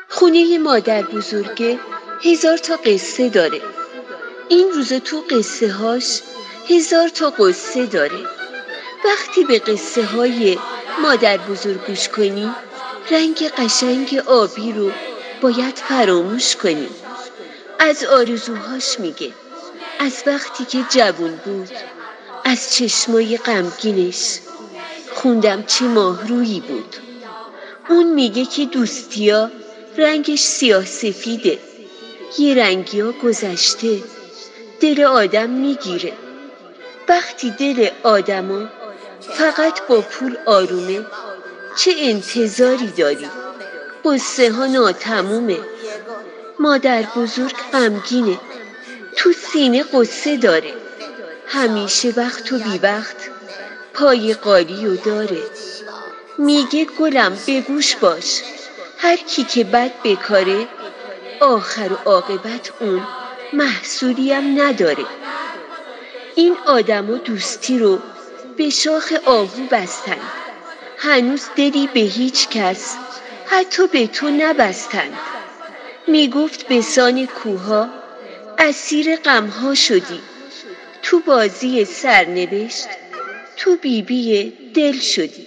خونه مادر بزرگه 1000 تا قصه داره. این روزا تو قصه هاش 1000 تا قصه داره. وقتی به قصه های مادر بزرگ گوش کنی، رنگ قشنگ آبی رو باید فراموش کنی. از آرزوهاش میگه، از وقتی که جوون بود، از چشمای غمگینش. خوندم چه ماهرویی بود. اون میگه که دوستیا رنگش سیاه سفیده، یه رنگیا گذشته، دل آدم میگیره. وقتی دل آدما فقط با پول آرومه، چه انتظاری داری؟ قصه ها ناتمومه. مادر بزرگ غمگینه، تو سینه قصه داره. همیشه وقت و بی وقت پای قالی و داره. میگه گلم به گوش باش، هر کی که بد بکاره، آخر و عاقبت اون محصولی هم نداره. این آدما دوستی رو به شاخ آهو بستن، هنوز دلی به هیچ کس حتی به تو نبستن. میگفت به سان کوها اسیر غمها شدی، تو بازی سرنوشت تو بیبی دل شدی.